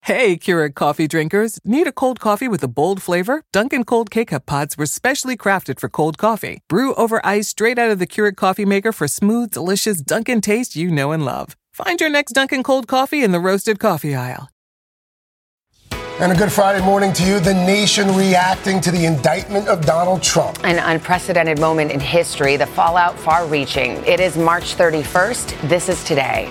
Hey, Keurig coffee drinkers. Need a cold coffee with a bold flavor? Dunkin' Cold K-Cup pods were specially crafted for cold coffee. Brew over ice straight out of the Keurig coffee maker for smooth, delicious Dunkin' taste you know and love. Find your next Dunkin' Cold coffee in the roasted coffee aisle. And a good Friday morning to you. The nation reacting to the indictment of Donald Trump. An unprecedented moment in history, the fallout far-reaching. It is March 31st. This is Today.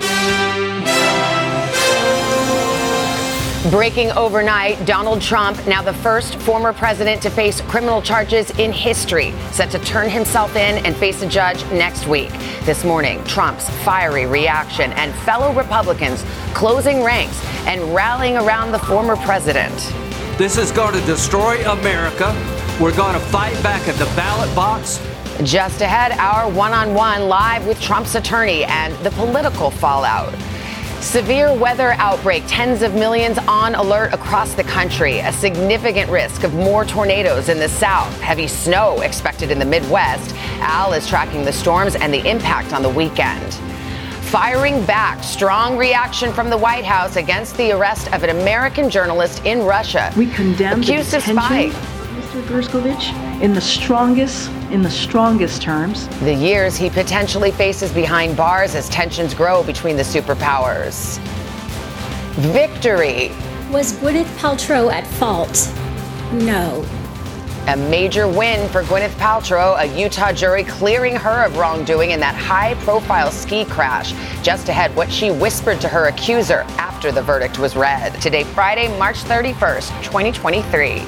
Breaking overnight, Donald Trump, now the first former president to face criminal charges in history, set to turn himself in and face a judge next week. This morning, Trump's fiery reaction and fellow Republicans closing ranks and rallying around the former president. This is going to destroy America. We're going to fight back at the ballot box. Just ahead, our one-on-one live with Trump's attorney and the political fallout. Severe weather outbreak, tens of millions on alert across the country. A significant risk of more tornadoes in the south. Heavy snow expected in the Midwest. Al is tracking the storms and the impact on the weekend. Firing back, strong reaction from the White House against the arrest of an American journalist in Russia. We condemn accused of spying. Mr. Gershkovich in the strongest terms. The years he potentially faces behind bars as tensions grow between the superpowers. Victory. Was Gwyneth Paltrow at fault? No. A major win for Gwyneth Paltrow, a Utah jury clearing her of wrongdoing in that high-profile ski crash. Just ahead, what she whispered to her accuser after the verdict was read. Today, Friday, March 31st, 2023.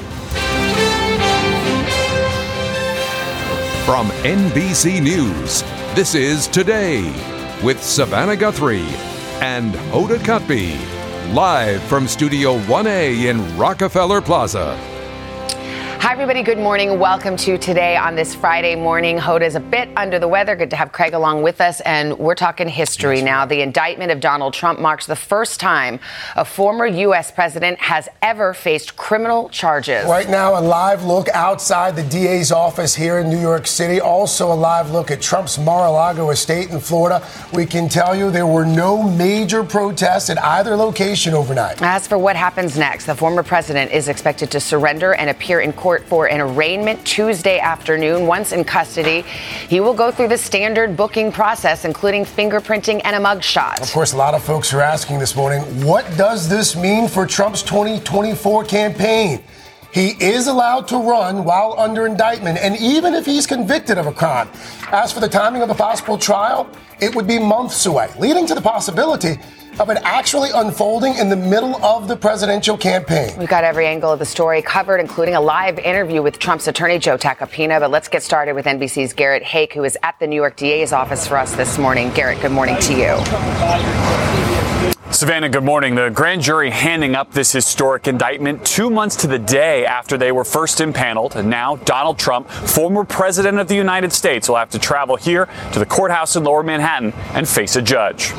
From NBC News, this is Today with Savannah Guthrie and Hoda Kotb, live from Studio 1A in Rockefeller Plaza. Hi, everybody. Good morning. Welcome to Today on this Friday morning. Hoda's a bit under the weather. Good to have Craig along with us. And we're talking history now. The indictment of Donald Trump marks the first time a former U.S. president has ever faced criminal charges. Right now, a live look outside the DA's office here in New York City. Also a live look at Trump's Mar-a-Lago estate in Florida. We can tell you there were no major protests at either location overnight. As for what happens next, the former president is expected to surrender and appear in court for an arraignment Tuesday afternoon. Once in custody, he will go through the standard booking process, including fingerprinting and a mugshot. Of course, a lot of folks are asking this morning, what does this mean for Trump's 2024 campaign? He is allowed to run while under indictment, and even if he's convicted of a crime. As for the timing of a possible trial, it would be months away, leading to the possibility of it actually unfolding in the middle of the presidential campaign. We've got every angle of the story covered, including a live interview with Trump's attorney, Joe Tacopina. But let's get started with NBC's Garrett Haake, who is at the New York DA's office for us this morning. Garrett, good morning to you. Savannah, good morning. The grand jury handing up this historic indictment 2 months to the day after they were first impaneled. And now Donald Trump, former president of the United States, will have to travel here to the courthouse in Lower Manhattan and face a judge.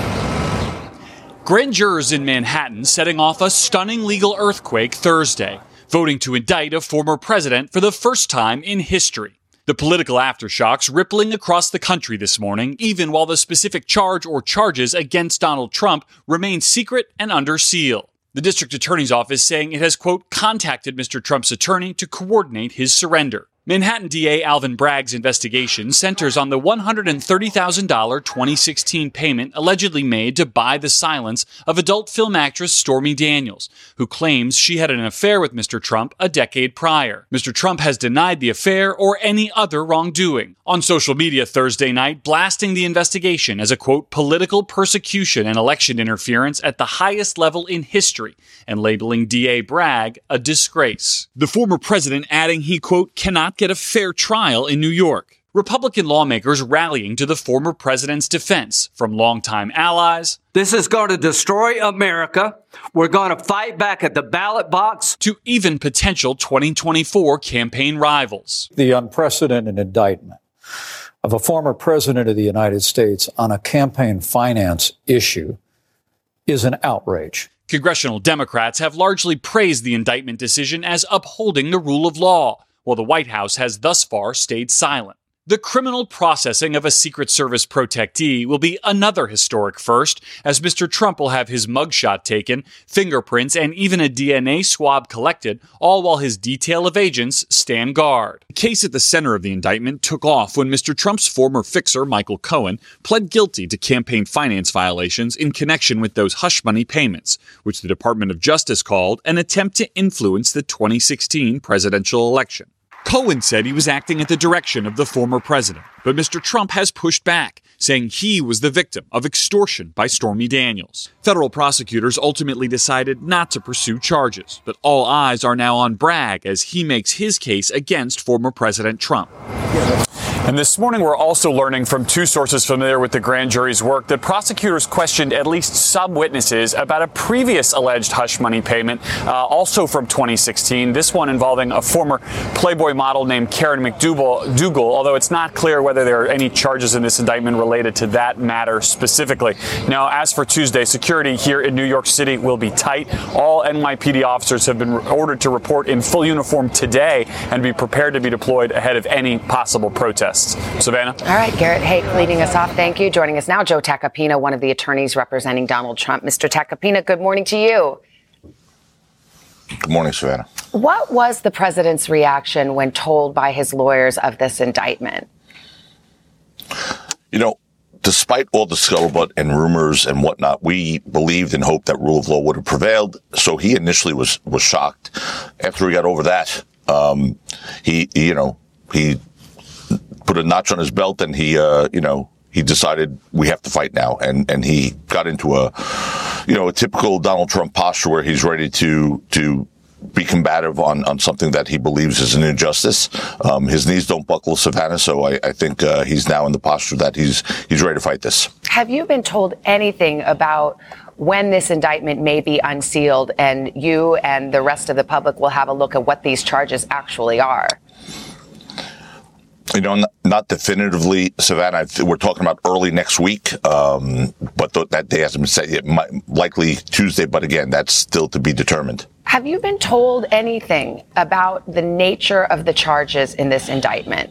Grand jurors in Manhattan setting off a stunning legal earthquake Thursday, voting to indict a former president for the first time in history. The political aftershocks rippling across the country this morning, even while the specific charge or charges against Donald Trump remain secret and under seal. The district attorney's office saying it has, quote, contacted Mr. Trump's attorney to coordinate his surrender. Manhattan DA Alvin Bragg's investigation centers on the $130,000 2016 payment allegedly made to buy the silence of adult film actress Stormy Daniels, who claims she had an affair with Mr. Trump a decade prior. Mr. Trump has denied the affair or any other wrongdoing. On social media Thursday night, blasting the investigation as a, quote, political persecution and election interference at the highest level in history, and labeling DA Bragg a disgrace. The former president adding he, quote, cannot get a fair trial in New York. Republican lawmakers rallying to the former president's defense, from longtime allies. This is going to destroy America. We're going to fight back at the ballot box. To even potential 2024 campaign rivals. The unprecedented indictment of a former president of the United States on a campaign finance issue is an outrage. Congressional Democrats have largely praised the indictment decision as upholding the rule of law, while the White House has thus far stayed silent. The criminal processing of a Secret Service protectee will be another historic first, as Mr. Trump will have his mugshot taken, fingerprints, and even a DNA swab collected, all while his detail of agents stand guard. The case at the center of the indictment took off when Mr. Trump's former fixer, Michael Cohen, pled guilty to campaign finance violations in connection with those hush money payments, which the Department of Justice called an attempt to influence the 2016 presidential election. Cohen said he was acting at the direction of the former president, but Mr. Trump has pushed back, saying he was the victim of extortion by Stormy Daniels. Federal prosecutors ultimately decided not to pursue charges, but all eyes are now on Bragg as he makes his case against former President Trump. And this morning, we're also learning from two sources familiar with the grand jury's work that prosecutors questioned at least some witnesses about a previous alleged hush money payment, also from 2016. This one involving a former Playboy model named Karen McDougal, although it's not clear whether there are any charges in this indictment related to that matter specifically. Now, as for Tuesday, security here in New York City will be tight. All NYPD officers have been ordered to report in full uniform today and be prepared to be deployed ahead of any possible protests. Savannah? All right, Garrett Haake leading us off. Thank you. Joining us now, Joe Tacopina, one of the attorneys representing Donald Trump. Mr. Tacopina, good morning to you. Good morning, Savannah. What was the president's reaction when told by his lawyers of this indictment? You know, despite all the scuttlebutt and rumors and whatnot, we believed and hoped that rule of law would have prevailed. So he initially was shocked. After he got over that, he put a notch on his belt and he decided we have to fight now. And he got into a typical Donald Trump posture where he's ready to be combative on something that he believes is an injustice. His knees don't buckle, Savannah. So I think he's now in the posture that he's ready to fight this. Have you been told anything about when this indictment may be unsealed and you and the rest of the public will have a look at what these charges actually are? You know, not definitively, Savannah. We're talking about early next week, but that day hasn't been set yet. Likely Tuesday, but again, that's still to be determined. Have you been told anything about the nature of the charges in this indictment?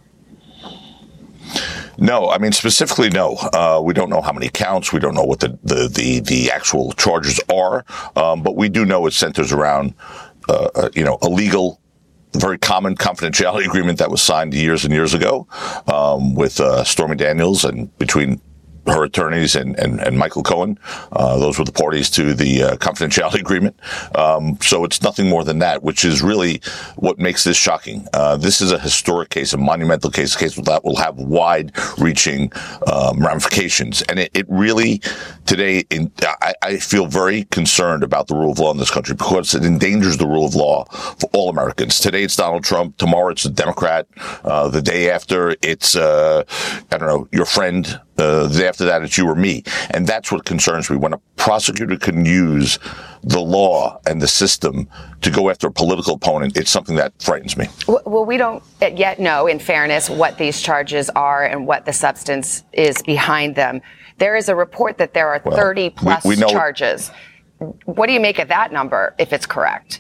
No, I mean, specifically, no. We don't know how many counts. We don't know what the actual charges are. But we do know it centers around, a legal, very common confidentiality agreement that was signed years and years ago, with Stormy Daniels and between her attorneys and Michael Cohen. Those were the parties to the confidentiality agreement. So it's nothing more than that, which is really what makes this shocking. This is a historic case, a monumental case, a case that will have wide-reaching ramifications. And it really, today, I feel very concerned about the rule of law in this country because it endangers the rule of law for all Americans. Today it's Donald Trump. Tomorrow it's a Democrat. The day after it's, your friend. The day after that, it's you or me. And that's what concerns me. When a prosecutor can use the law and the system to go after a political opponent, it's something that frightens me. Well, we don't yet know, in fairness, what these charges are and what the substance is behind them. There is a report that there are 30-plus charges. What do you make of that number, if it's correct?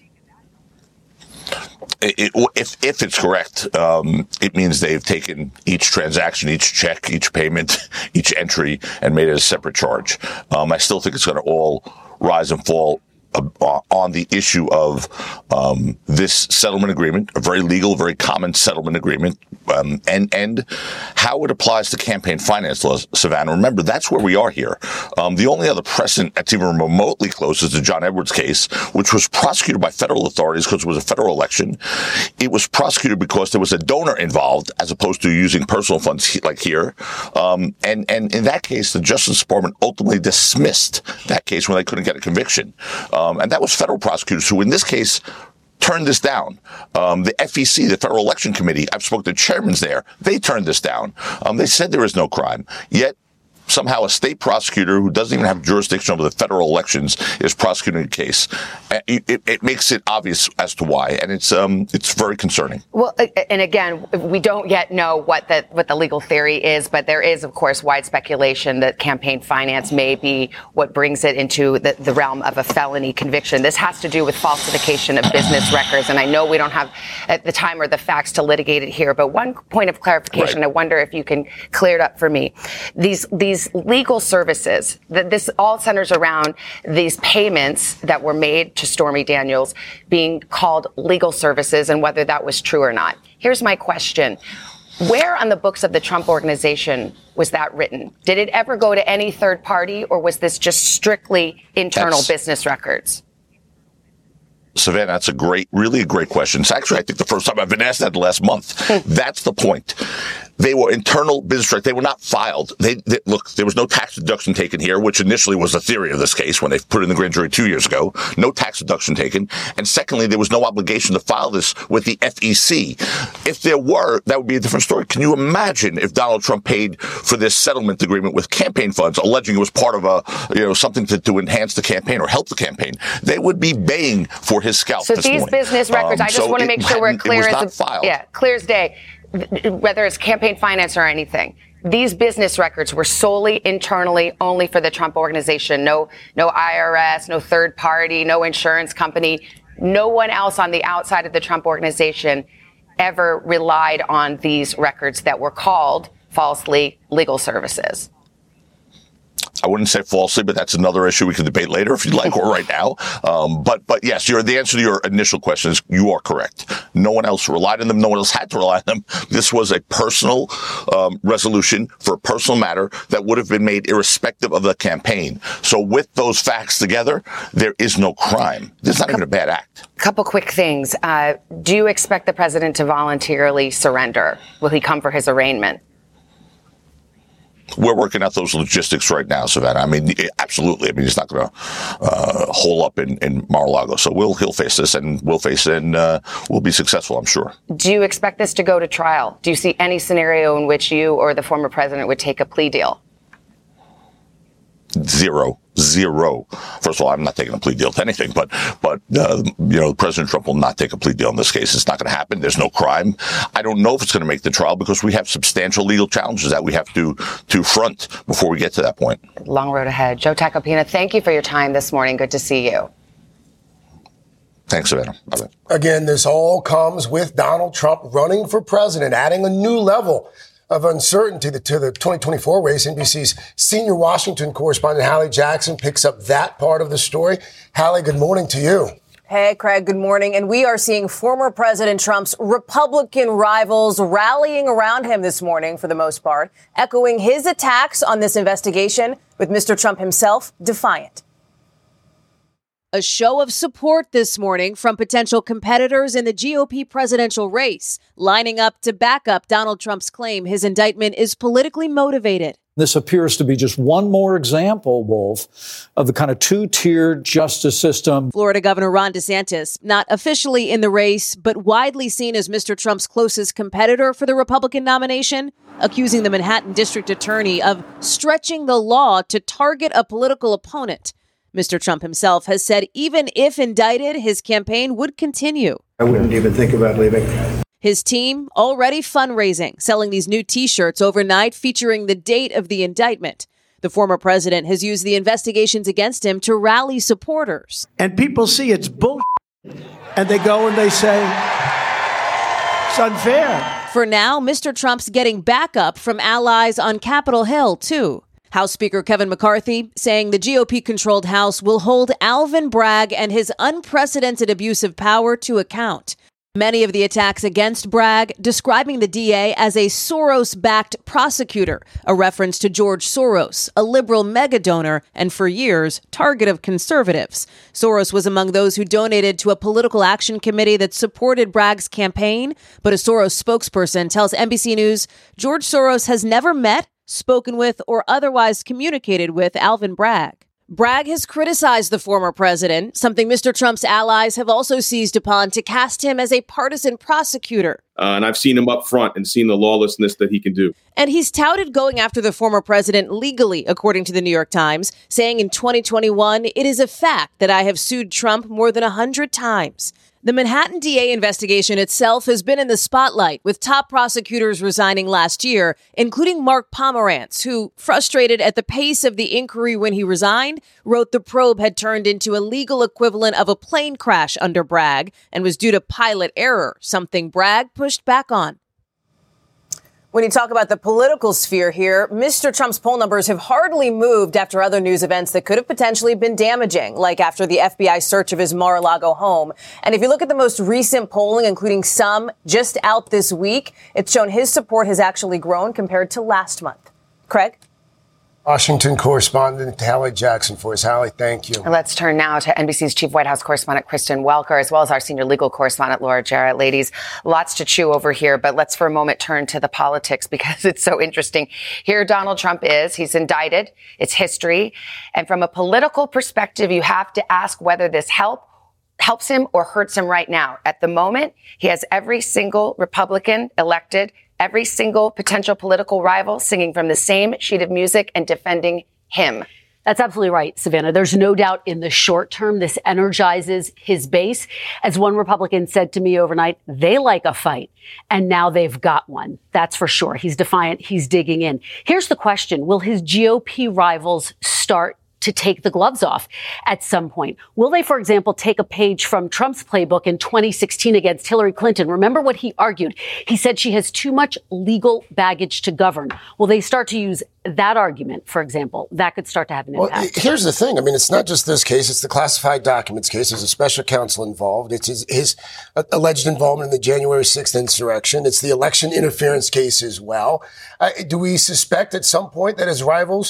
If it's correct, it means they've taken each transaction, each check, each payment, each entry, and made it a separate charge. I still think it's going to all rise and fall on the issue of this settlement agreement, a very legal, very common settlement agreement, and how it applies to campaign finance laws, Savannah. Remember, that's where we are here. The only other precedent that's even remotely close is the John Edwards case, which was prosecuted by federal authorities because it was a federal election. It was prosecuted because there was a donor involved as opposed to using personal funds like here. And in that case, the Justice Department ultimately dismissed that case when they couldn't get a conviction. And that was federal prosecutors who, in this case, turned this down. The FEC, the Federal Election Committee, I've spoken to chairmen there. They turned this down. They said there is no crime. Yet somehow a state prosecutor who doesn't even have jurisdiction over the federal elections is prosecuting a case. It makes it obvious as to why, and it's very concerning. Well, and again, we don't yet know what the legal theory is, but there is, of course, wide speculation that campaign finance may be what brings it into the realm of a felony conviction. This has to do with falsification of business records, and I know we don't have at the time or the facts to litigate it here, but one point of clarification, right. I wonder if you can clear it up for me. These legal services, this all centers around these payments that were made to Stormy Daniels being called legal services and whether that was true or not. Here's my question. Where on the books of the Trump Organization was that written? Did it ever go to any third party, or was this just strictly internal business records? Savannah, that's really a great question. It's actually, I think, the first time I've been asked that the last month. That's the point. They were internal business records. They were not filed. Look, there was no tax deduction taken here, which initially was the theory of this case when they put it in the grand jury 2 years ago. No tax deduction taken. And secondly, there was no obligation to file this with the FEC. If there were, that would be a different story. Can you imagine if Donald Trump paid for this settlement agreement with campaign funds, alleging it was part of something to enhance the campaign or help the campaign? They would be baying for his scalp. So these business records, I just want to make sure we're clear clear as day, whether it's campaign finance or anything. These business records were solely internally, only for the Trump Organization. No IRS, no third party, no insurance company. No one else on the outside of the Trump Organization ever relied on these records that were called falsely legal services. I wouldn't say falsely, but that's another issue we can debate later if you'd like, or right now. But yes, the answer to your initial question is you are correct. No one else relied on them. No one else had to rely on them. This was a personal resolution for a personal matter that would have been made irrespective of the campaign. So with those facts together, there is no crime. There's not even a bad act. A couple quick things. Do you expect the president to voluntarily surrender? Will he come for his arraignment? We're working out those logistics right now, Savannah. I mean, absolutely. I mean, he's not going to hole up in Mar-a-Lago. So he'll face this, and we'll face it, and we'll be successful, I'm sure. Do you expect this to go to trial? Do you see any scenario in which you or the former president would take a plea deal? Zero. First of all, I'm not taking a plea deal to anything, but President Trump will not take a plea deal in this case. It's not going to happen. There's no crime. I don't know if it's going to make the trial because we have substantial legal challenges that we have to front before we get to that point. Long road ahead. Joe Tacopina, thank you for your time this morning. Good to see you. Thanks, Savannah. Bye-bye. Again, this all comes with Donald Trump running for president, adding a new level of uncertainty to the 2024 race. NBC's senior Washington correspondent Hallie Jackson picks up that part of the story. Hallie, good morning to you. Hey, Craig, good morning. And we are seeing former President Trump's Republican rivals rallying around him this morning, for the most part, echoing his attacks on this investigation, with Mr. Trump himself defiant. A show of support this morning from potential competitors in the GOP presidential race, lining up to back up Donald Trump's claim his indictment is politically motivated. This appears to be just one more example, Wolf, of the kind of two-tiered justice system. Florida Governor Ron DeSantis, not officially in the race, but widely seen as Mr. Trump's closest competitor for the Republican nomination, accusing the Manhattan District Attorney of stretching the law to target a political opponent. Mr. Trump himself has said even if indicted, his campaign would continue. I wouldn't even think about leaving. His team already fundraising, selling these new T-shirts overnight featuring the date of the indictment. The former president has used the investigations against him to rally supporters. And people see it's bullshit, and they go and they say, it's unfair. For now, Mr. Trump's getting backup from allies on Capitol Hill, too. House Speaker Kevin McCarthy saying the GOP-controlled House will hold Alvin Bragg and his unprecedented abuse of power to account. Many of the attacks against Bragg describing the DA as a Soros-backed prosecutor, a reference to George Soros, a liberal megadonor and for years target of conservatives. Soros was among those who donated to a political action committee that supported Bragg's campaign, but a Soros spokesperson tells NBC News George Soros has never met, spoken with, or otherwise communicated with Alvin Bragg. Bragg has criticized the former president, something Mr. Trump's allies have also seized upon to cast him as a partisan prosecutor. And I've seen him up front and seen the lawlessness that he can do. And he's touted going after the former president legally, according to the New York Times, saying in 2021, it is a fact that I have sued Trump more than 100 times. The Manhattan DA investigation itself has been in the spotlight, with top prosecutors resigning last year, including Mark Pomerantz, who, frustrated at the pace of the inquiry when he resigned, wrote the probe had turned into a legal equivalent of a plane crash under Bragg and was due to pilot error, something Bragg pushed back on. When you talk about the political sphere here, Mr. Trump's poll numbers have hardly moved after other news events that could have potentially been damaging, like after the FBI search of his Mar-a-Lago home. And if you look at the most recent polling, including some just out this week, it's shown his support has actually grown compared to last month. Craig? Washington correspondent Hallie Jackson for us. Hallie, thank you. Let's turn now to NBC's chief White House correspondent Kristen Welker, as well as our senior legal correspondent Laura Jarrett. Ladies, lots to chew over here, but let's for a moment turn to the politics because it's so interesting. Here Donald Trump is. He's indicted. It's history. And from a political perspective, you have to ask whether this helps him or hurts him right now. At the moment, he has every single Republican elected, every single potential political rival singing from the same sheet of music and defending him. That's absolutely right, Savannah. There's no doubt in the short term, this energizes his base. As one Republican said to me overnight, they like a fight, and now they've got one. That's for sure. He's defiant. He's digging in. Here's the question. Will his GOP rivals start to take the gloves off at some point? Will they, for example, take a page from Trump's playbook in 2016 against Hillary Clinton? Remember what he argued? He said she has too much legal baggage to govern. Will they start to use that argument, for example? That could start to have an impact. Well, here's the thing. I mean, it's not just this case. It's the classified documents case. There's a special counsel involved. It's his alleged involvement in the January 6th insurrection. It's the election interference case as well. Do we suspect at some point that his rivals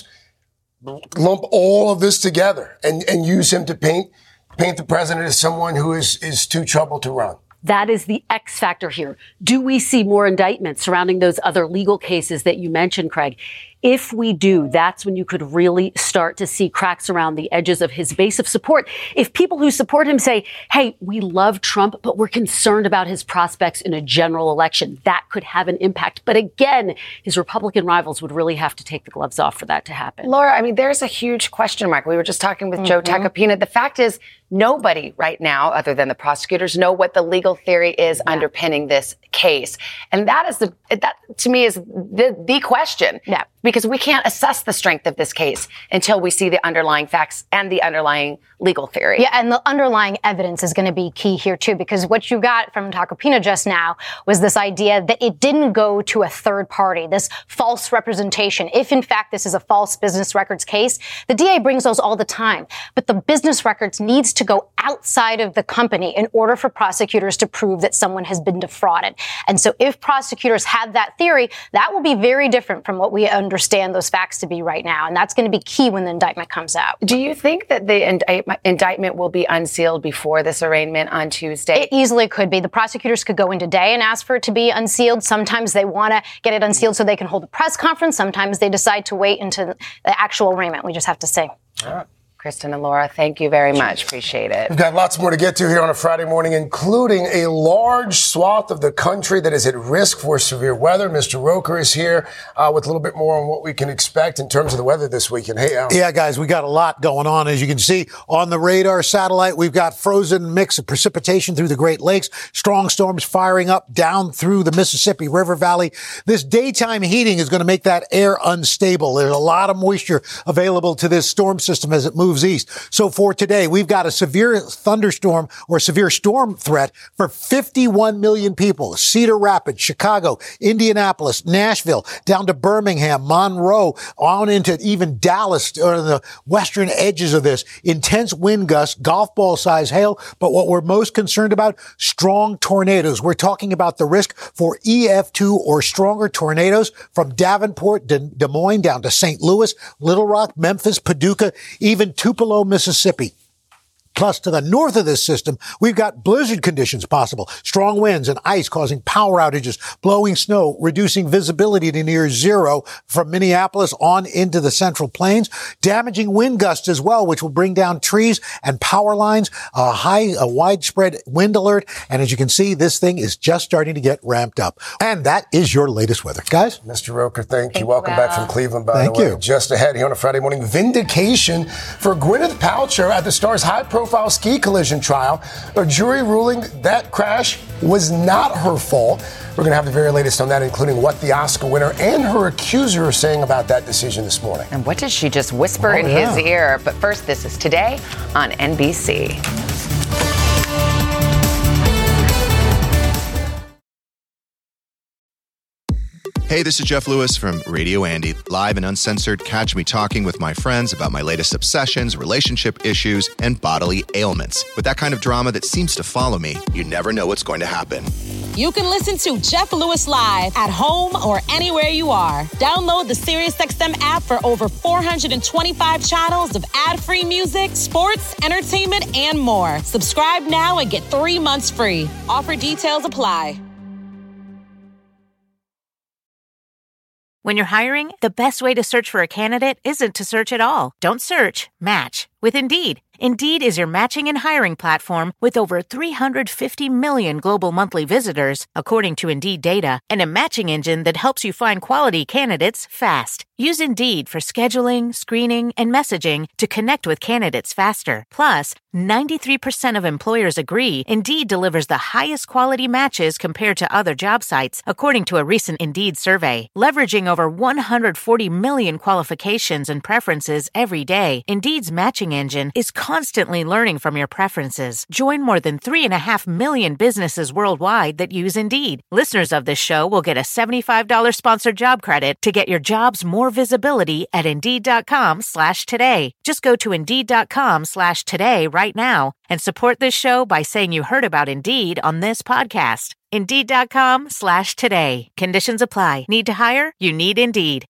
lump all of this together and use him to paint the president as someone who is too troubled to run? That is the X factor here. Do we see more indictments surrounding those other legal cases that you mentioned, Craig? If we do, that's when you could really start to see cracks around the edges of his base of support. If people who support him say, hey, we love Trump, but we're concerned about his prospects in a general election, that could have an impact. But again, his Republican rivals would really have to take the gloves off for that to happen. Laura, I mean, there's a huge question mark. We were just talking with Joe Tacopina. The fact is, nobody right now, other than the prosecutors, know what the legal theory is underpinning this case. And that to me is the question. Yeah. Because we can't assess the strength of this case until we see the underlying facts and the underlying legal theory. Yeah, and the underlying evidence is going to be key here, too, because what you got from Tacopina just now was this idea that it didn't go to a third party, this false representation. If, in fact, this is a false business records case, the DA brings those all the time. But the business records needs to go outside of the company in order for prosecutors to prove that someone has been defrauded. And so if prosecutors have that theory, that will be very different from what we understand those facts to be right now. And that's going to be key when the indictment comes out. Do you think that the indictment will be unsealed before this arraignment on Tuesday? It easily could be. The prosecutors could go in today and ask for it to be unsealed. Sometimes they want to get it unsealed so they can hold a press conference. Sometimes they decide to wait until the actual arraignment. We just have to see. All right. Kristen and Laura, thank you very much. Appreciate it. We've got lots more to get to here on a Friday morning, including a large swath of the country that is at risk for severe weather. Mr. Roker is here with a little bit more on what we can expect in terms of the weather this weekend. Hey, Al. Yeah, guys, we got a lot going on. As you can see on the radar satellite, we've got frozen mix of precipitation through the Great Lakes, strong storms firing up down through the Mississippi River Valley. This daytime heating is going to make that air unstable. There's a lot of moisture available to this storm system as it moves east. So for today, we've got a severe thunderstorm or severe storm threat for 51 million people. Cedar Rapids, Chicago, Indianapolis, Nashville, down to Birmingham, Monroe, on into even Dallas, or the western edges of this. Intense wind gusts, golf ball size hail. But what we're most concerned about, strong tornadoes. We're talking about the risk for EF2 or stronger tornadoes from Davenport, Des Moines, down to St. Louis, Little Rock, Memphis, Paducah, even Tupelo, Mississippi. Plus, to the north of this system, we've got blizzard conditions possible. Strong winds and ice causing power outages, blowing snow, reducing visibility to near zero from Minneapolis on into the Central Plains. Damaging wind gusts as well, which will bring down trees and power lines. A widespread wind alert. And as you can see, this thing is just starting to get ramped up. And that is your latest weather. Guys? Mr. Roker, thank you. Welcome back from Cleveland, by the way. Thank you. Just ahead here on a Friday morning, vindication for Gwyneth Paltrow at the star's high-profile ski collision trial. A jury ruling that crash was not her fault. We're going to have the very latest on that, including what the Oscar winner and her accuser are saying about that decision this morning. And what did she just whisper in his ear? But first, this is Today on NBC. Hey, this is Jeff Lewis from Radio Andy, live and uncensored. Catch me talking with my friends about my latest obsessions, relationship issues, and bodily ailments. With that kind of drama that seems to follow me, you never know what's going to happen. You can listen to Jeff Lewis live at home or anywhere you are. Download the SiriusXM app for over 425 channels of ad-free music, sports, entertainment, and more. Subscribe now and get 3 months free. Offer details apply. When you're hiring, the best way to search for a candidate isn't to search at all. Don't search, match with Indeed. Indeed is your matching and hiring platform with over 350 million global monthly visitors, according to Indeed data, and a matching engine that helps you find quality candidates fast. Use Indeed for scheduling, screening, and messaging to connect with candidates faster. Plus, 93% of employers agree Indeed delivers the highest quality matches compared to other job sites, according to a recent Indeed survey. Leveraging over 140 million qualifications and preferences every day, Indeed's matching engine is constantly learning from your preferences. Join more than 3.5 million businesses worldwide that use Indeed. Listeners of this show will get a $75 sponsored job credit to get your jobs more visibility at Indeed.com/today. Just go to Indeed.com/today right now and support this show by saying you heard about Indeed on this podcast. Indeed.com/today. Conditions apply. Need to hire? You need Indeed.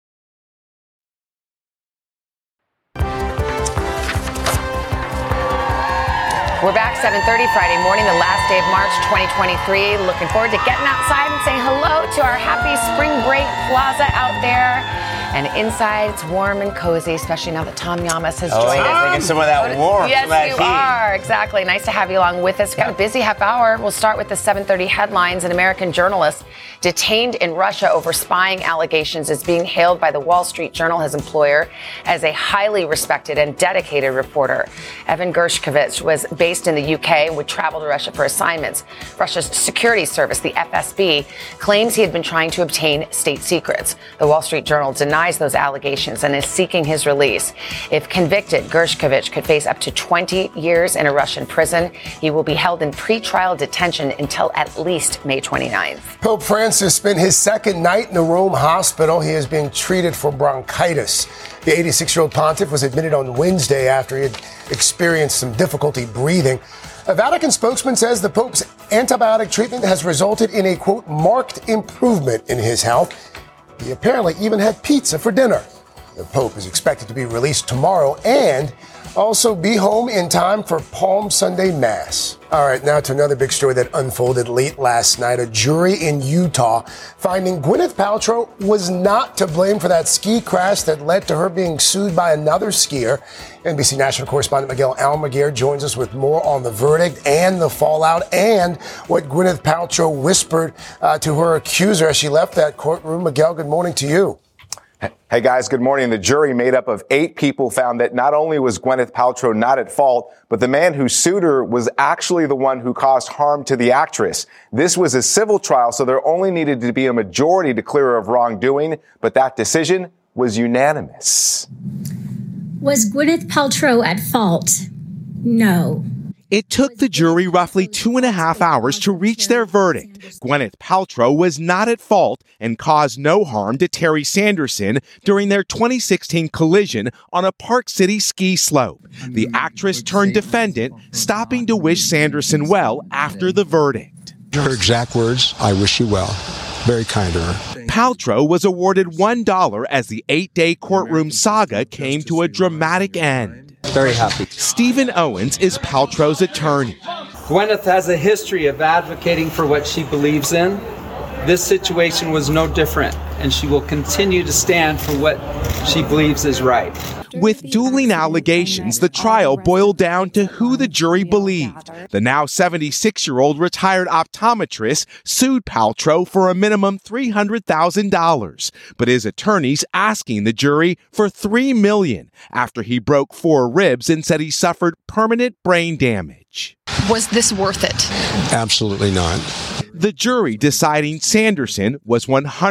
We're back 7:30 Friday morning, the last day of March 2023. Looking forward to getting outside and saying hello to our happy spring break plaza out there. And inside, it's warm and cozy, especially now that Tom Yamas has joined us. Taking some of that warmth. Yes, you are. Exactly. Nice to have you along with us. We've got a busy half hour. We'll start with the 7:30 headlines. An American journalist detained in Russia over spying allegations is being hailed by the Wall Street Journal, his employer, as a highly respected and dedicated reporter. Evan Gershkovich was based in the UK and would travel to Russia for assignments. Russia's security service, the FSB, claims he had been trying to obtain state secrets. The Wall Street Journal denies those allegations and is seeking his release. If convicted, Gershkovich could face up to 20 years in a Russian prison. He will be held in pretrial detention until at least May 29th. Pope Francis spent his second night in the Rome hospital. He is being treated for bronchitis. The 86-year-old pontiff was admitted on Wednesday after he had experienced some difficulty breathing. A Vatican spokesman says the Pope's antibiotic treatment has resulted in a, quote, marked improvement in his health. He apparently even had pizza for dinner. The Pope is expected to be released tomorrow and also be home in time for Palm Sunday Mass. All right, now to another big story that unfolded late last night. A jury in Utah finding Gwyneth Paltrow was not to blame for that ski crash that led to her being sued by another skier. NBC national correspondent Miguel Almaguer joins us with more on the verdict and the fallout and what Gwyneth Paltrow whispered to her accuser as she left that courtroom. Miguel, good morning to you. Hey guys, good morning. The jury made up of 8 people found that not only was Gwyneth Paltrow not at fault, but the man who sued her was actually the one who caused harm to the actress. This was a civil trial, so there only needed to be a majority to clear her of wrongdoing, but that decision was unanimous. Was Gwyneth Paltrow at fault? No. It took the jury roughly 2.5 hours to reach their verdict. Gwyneth Paltrow was not at fault and caused no harm to Terry Sanderson during their 2016 collision on a Park City ski slope. The actress turned defendant, stopping to wish Sanderson well after the verdict. Her exact words, "I wish you well." Very kind of her. Paltrow was awarded $1 as the 8-day courtroom saga came to a dramatic end. Very happy. Stephen Owens is Paltrow's attorney. Gwyneth has a history of advocating for what she believes in. This situation was no different, and she will continue to stand for what she believes is right. With dueling allegations, the trial boiled down to who the jury believed. The now 76-year-old retired optometrist sued Paltrow for a minimum $300,000, but his attorneys asking the jury for $3 million after he broke 4 ribs and said he suffered permanent brain damage. Was this worth it? Absolutely not. The jury deciding Sanderson was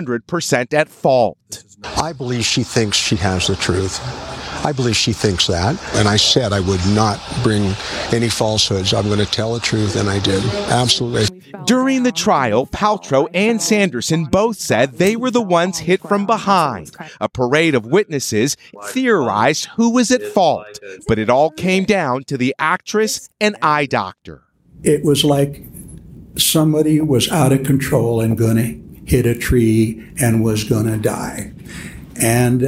100% at fault. I believe she thinks she has the truth. I believe she thinks that. And I said I would not bring any falsehoods. I'm going to tell the truth, and I did. Absolutely. During the trial, Paltrow and Sanderson both said they were the ones hit from behind. A parade of witnesses theorized who was at fault, but it all came down to the actress and eye doctor. It was like somebody was out of control and going to hit a tree and was going to die. And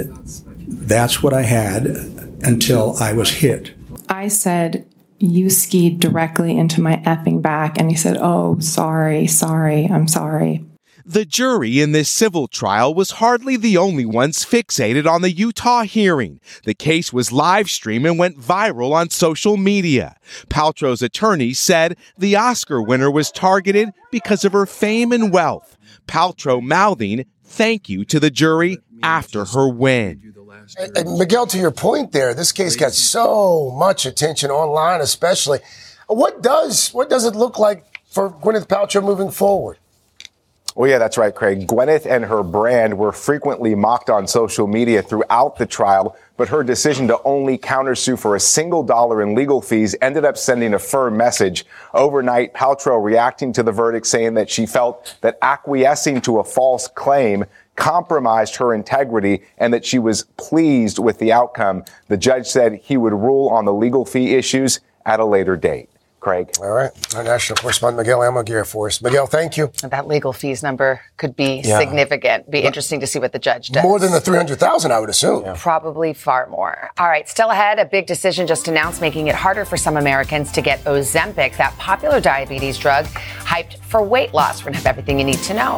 that's what I had until I was hit. I said, "You skied directly into my effing back." And he said, "Oh, sorry, I'm sorry." The jury in this civil trial was hardly the only ones fixated on the Utah hearing. The case was live streamed and went viral on social media. Paltrow's attorney said the Oscar winner was targeted because of her fame and wealth. Paltrow mouthing thank you to the jury after her win. And Miguel, to your point there, this case got so much attention online, especially. What does it look like for Gwyneth Paltrow moving forward? Well, yeah, that's right, Craig. Gwyneth and her brand were frequently mocked on social media throughout the trial, but her decision to only countersue for $1 in legal fees ended up sending a firm message. Overnight, Paltrow reacting to the verdict, saying that she felt that acquiescing to a false claim compromised her integrity and that she was pleased with the outcome. The judge said he would rule on the legal fee issues at a later date. Craig. All right. Our national correspondent, Miguel Almaguer, for us. Miguel, thank you. That legal fees number could be significant. Be interesting to see what the judge does. More than the $300,000, I would assume. Probably far more. All right. Still ahead, a big decision just announced making it harder for some Americans to get Ozempic, that popular diabetes drug hyped for weight loss. We're going to have everything you need to know.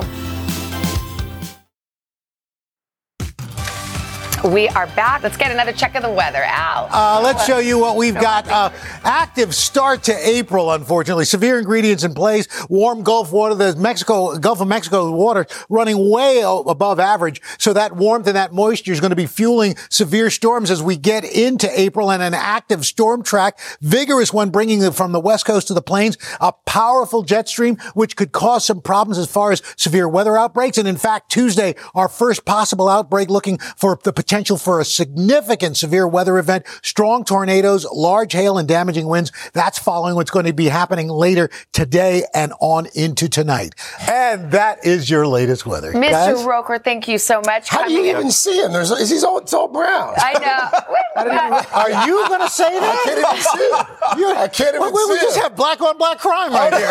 We are back. Let's get another check of the weather. Al. Let's show you what we've got. Active start to April, unfortunately. Severe ingredients in place. Warm Gulf water, the Gulf of Mexico water running way above average. So that warmth and that moisture is going to be fueling severe storms as we get into April, and an active storm track, vigorous one bringing them from the west coast to the plains, a powerful jet stream, which could cause some problems as far as severe weather outbreaks. And in fact, Tuesday, our first possible outbreak, looking for the potential for a significant severe weather event, strong tornadoes, large hail, and damaging winds. That's following what's going to be happening later today and on into tonight. And that is your latest weather. Mr. Guys? Roker, thank you so much. How do you even see him? It's all brown. I know. Are you going to say that? I can't even see it. I can't even see it. We just have black on black crime right here.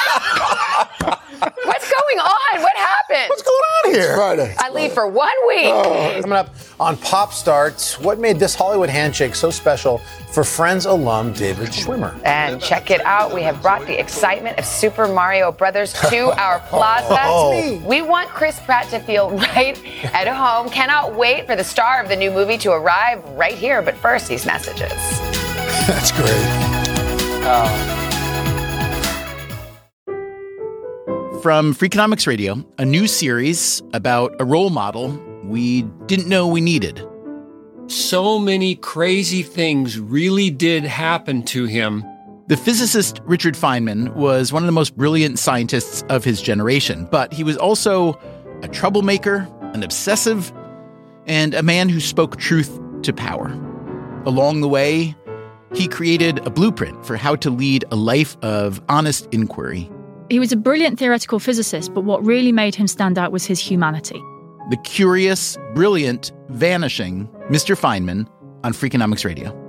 What's going on? What happened? What's going on here? It's Friday. I leave for 1 week. Coming up on Pop Starts, what made this Hollywood handshake so special for Friends alum David Schwimmer? And check it out. We have brought the excitement of Super Mario Brothers to our plaza. We want Chris Pratt to feel right at home. Cannot wait for the star of the new movie to arrive right here. But first, these messages. That's great. From Freakonomics Radio, a new series about a role model we didn't know we needed. So many crazy things really did happen to him. The physicist Richard Feynman was one of the most brilliant scientists of his generation, but he was also a troublemaker, an obsessive, and a man who spoke truth to power. Along the way, he created a blueprint for how to lead a life of honest inquiry. He was a brilliant theoretical physicist, but what really made him stand out was his humanity. The curious, brilliant, vanishing Mr. Feynman on Freakonomics Radio.